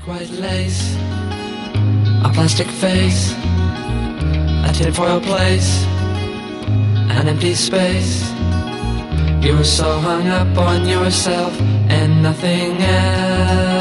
White lace, a plastic face, a tinfoil place, an empty space. You were so hung up on yourself and nothing else.